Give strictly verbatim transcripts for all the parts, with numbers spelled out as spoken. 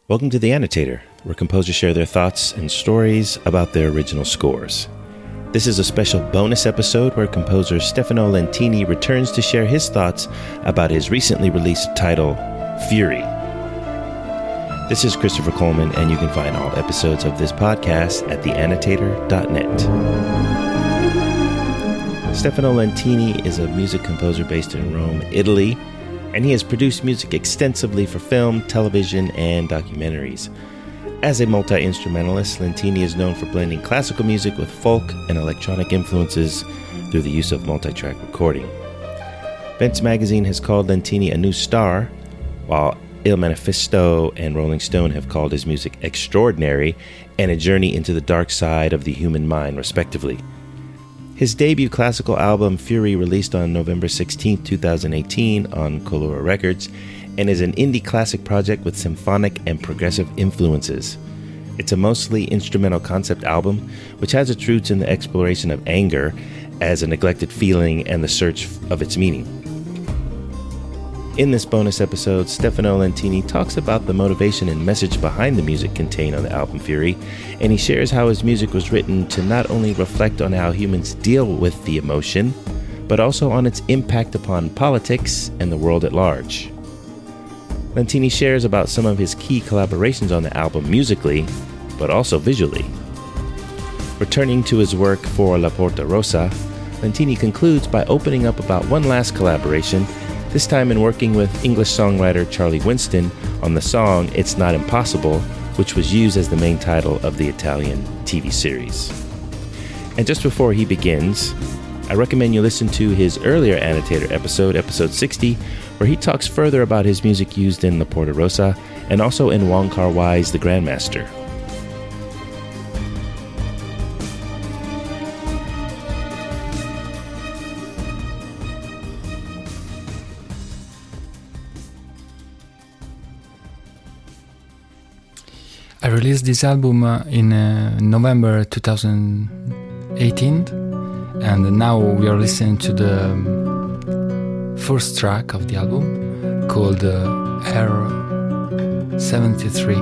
Welcome to The Annotator, where composers share their thoughts and stories about their original scores. This is a special bonus episode where composer Stefano Lentini returns to share his thoughts about his recently released title, Fury. This is Christopher Coleman, and you can find all episodes of this podcast at the annotator dot net. Stefano Lentini is a music composer based in Rome, Italy, and he has produced music extensively for film, television, and documentaries. As a multi-instrumentalist, Lentini is known for blending classical music with folk and electronic influences through the use of multi-track recording. Vents magazine has called Lentini a new star, while Il Manifesto and Rolling Stone have called his music extraordinary and a journey into the dark side of the human mind, respectively. His debut classical album, Fury, released on November sixteenth, twenty eighteen on Colura Records, and is an indie classic project with symphonic and progressive influences. It's a mostly instrumental concept album, which has its roots in the exploration of anger as a neglected feeling and the search of its meaning. In this bonus episode, Stefano Lentini talks about the motivation and message behind the music contained on the album Fury, and he shares how his music was written to not only reflect on how humans deal with the emotion, but also on its impact upon politics and the world at large. Lentini shares about some of his key collaborations on the album musically, but also visually. Returning to his work for La Porta Rossa, Lentini concludes by opening up about one last collaboration, this time in working with English songwriter Charlie Winston on the song It's Not Impossible, which was used as the main title of the Italian T V series. And just before he begins, I recommend you listen to his earlier Annotator episode, episode sixty, where he talks further about his music used in La Porta Rossa and also in Wong Kar-wai's The Grandmaster. I released this album uh, in uh, November twenty eighteen, and now we are listening to the um, first track of the album called uh, R seventy-three.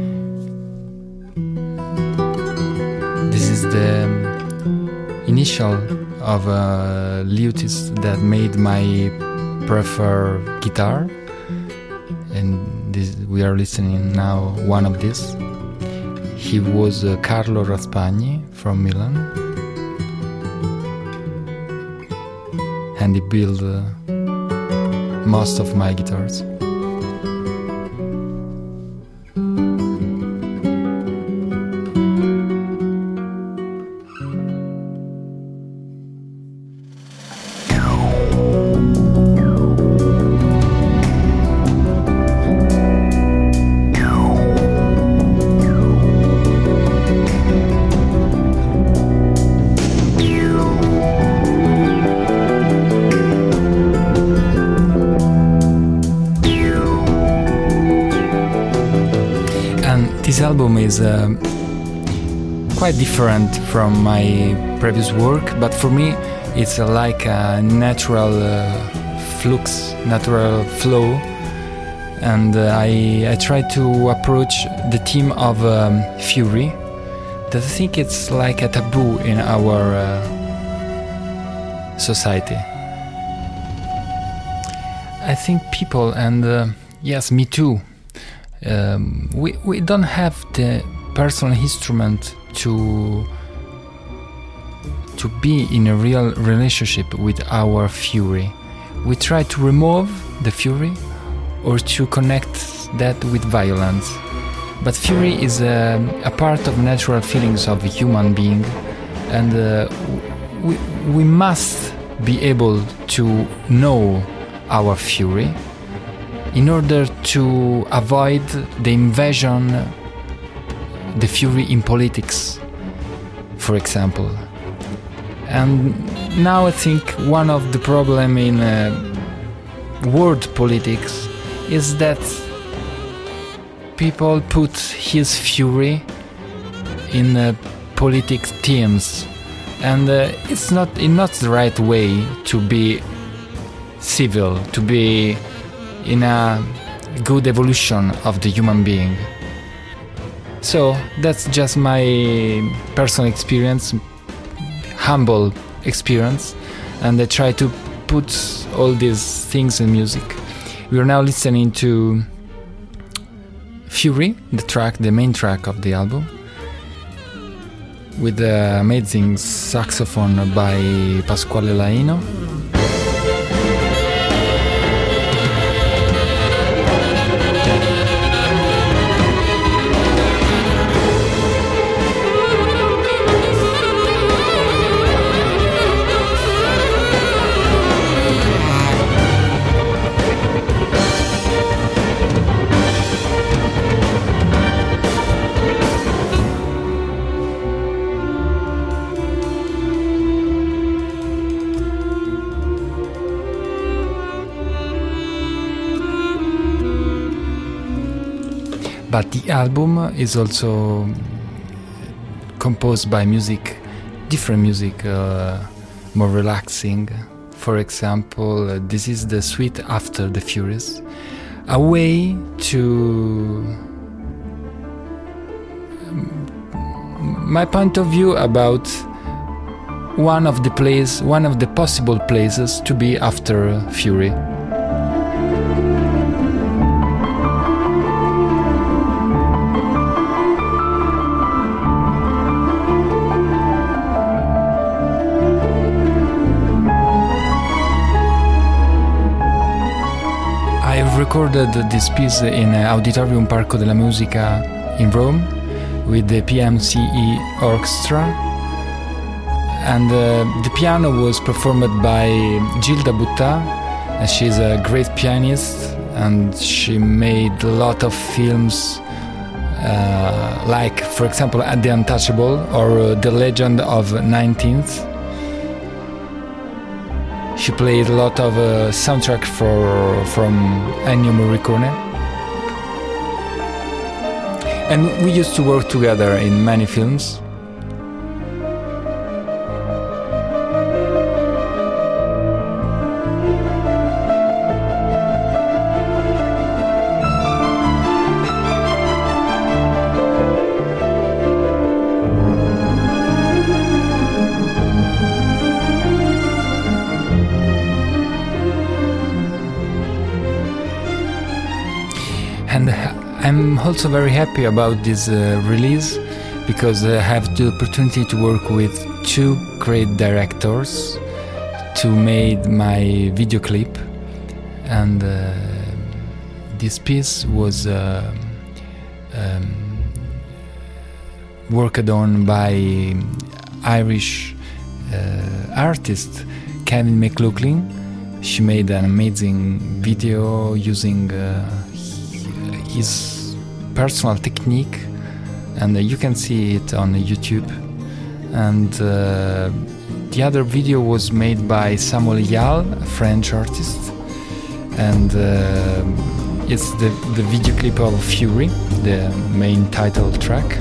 This is the um, initial of a luthier that made my preferred guitar, and this, we are listening now one of these. He was uh, Carlo Raspagni from Milan, and he built uh, most of my guitars. This album is uh, quite different from my previous work, but for me it's uh, like a natural uh, flux, natural flow, and uh, I, I try to approach the theme of um, fury, that I think it's like a taboo in our uh, society. I think people, and uh, yes, me too, Um, we we don't have the personal instrument to to be in a real relationship with our fury. We try to remove the fury or to connect that with violence. But fury is a, a part of natural feelings of a human being, and uh, we we must be able to know our fury in order to avoid the invasion, the fury in politics, for example. And now I think one of the problem in uh, world politics is that people put his fury in uh, politics themes, and uh, it's not it's not the right way to be civil, to be in a good evolution of the human being. So that's just my personal experience, humble experience, and I try to put all these things in music. We are now listening to Fury, the track, the main track of the album, with the amazing saxophone by Pasquale Laino. But the album is also composed by music, different music, uh, more relaxing. For example, uh, this is the suite After the Furies, a way to um, my point of view about one of the place, one of the possible places to be after Fury. Recorded this piece in Auditorium Parco della Musica in Rome with the P M C E Orchestra, and uh, the piano was performed by Gilda Butta. She's a great pianist and she made a lot of films uh, like, for example, The Untouchable or uh, The Legend of nineteenth. She played a lot of uh, soundtrack for from Ennio Morricone, and we used to work together in many films. I'm also very happy about this uh, release because I have the opportunity to work with two great directors to make my video clip, and uh, this piece was uh, um, worked on by Irish uh, artist Kevin McLaughlin. She made an amazing video using uh, his personal technique, and uh, you can see it on YouTube. And uh, the other video was made by Samuel Yal, a French artist, and uh, it's the, the video clip of Fury, the main title track.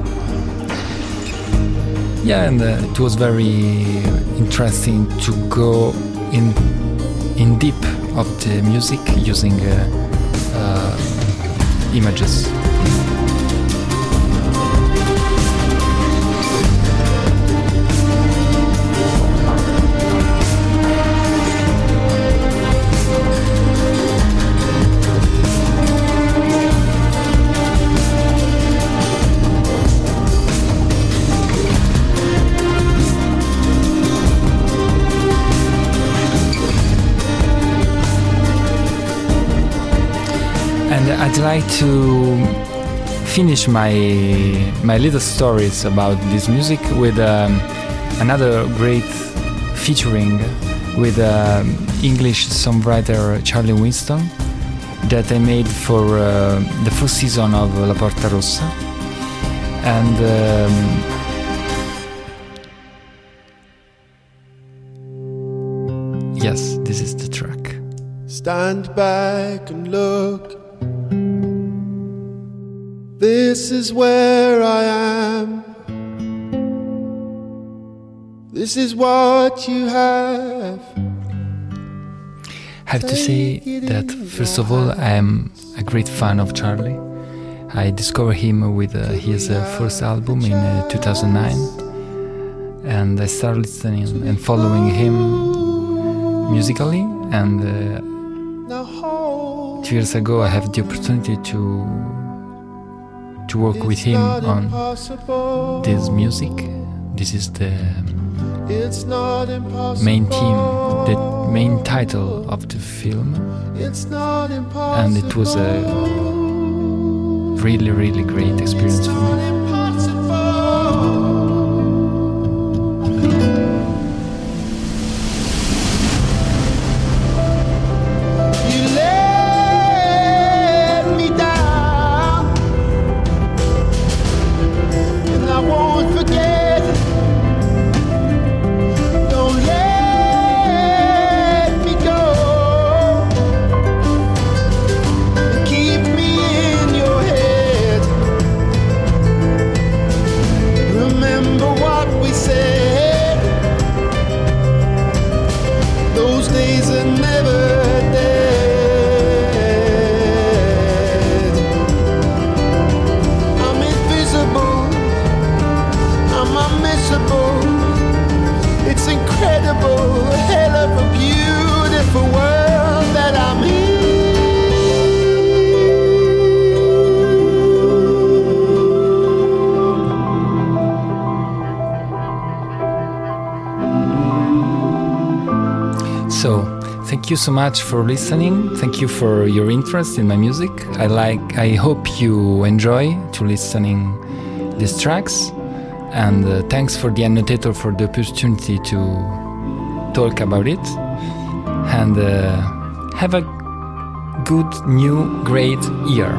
Yeah, and uh, it was very interesting to go in in deep of the music using uh, uh, images. I'd like to finish my my little stories about this music with um, another great featuring with um, English songwriter Charlie Winston that I made for uh, the first season of La Porta Rossa, and um, yes, this is the track. Stand back and look. This is where I am. This is what you have. I have to say that first of all I am a great fan of Charlie, I discovered him with uh, his uh, first album in uh, two thousand nine, and I started listening and following him musically. And uh, two years ago, I had the opportunity to to work with him on this music. This is the main theme, the main title of the film, and it was a really, really great experience for me. Thank you so much for listening. Thank you for your interest in my music. I like. I hope you enjoy to listening these tracks, and uh, thanks for the annotator for the opportunity to talk about it. And uh, have a good, new, great year.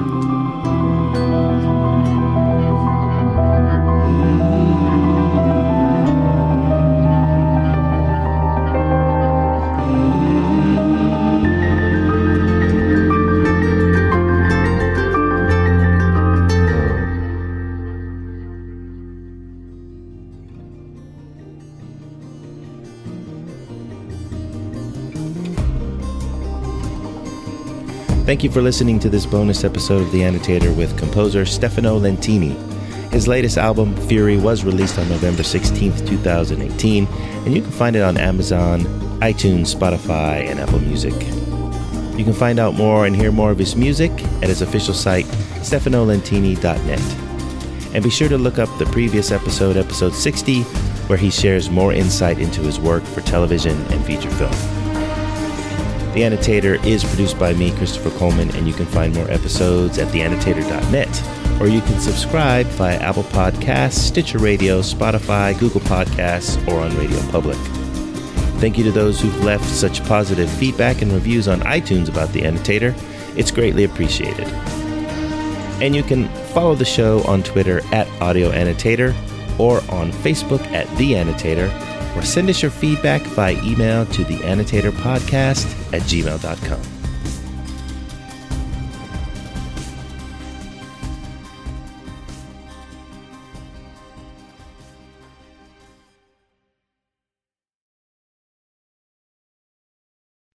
Thank you for listening to this bonus episode of The Annotator with composer Stefano Lentini. His latest album, Fury, was released on November sixteenth, twenty eighteen, and you can find it on Amazon, iTunes, Spotify, and Apple Music. You can find out more and hear more of his music at his official site, stefano lentini dot net. And be sure to look up the previous episode, episode sixty, where he shares more insight into his work for television and feature film. The Annotator is produced by me, Christopher Coleman, and you can find more episodes at the annotator dot net, or you can subscribe via Apple Podcasts, Stitcher Radio, Spotify, Google Podcasts, or on Radio Public. Thank you to those who've left such positive feedback and reviews on iTunes about The Annotator. It's greatly appreciated. And you can follow the show on Twitter at Audio Annotator, or on Facebook at The Annotator, or send us your feedback via email to the annotator podcast at gmail dot com.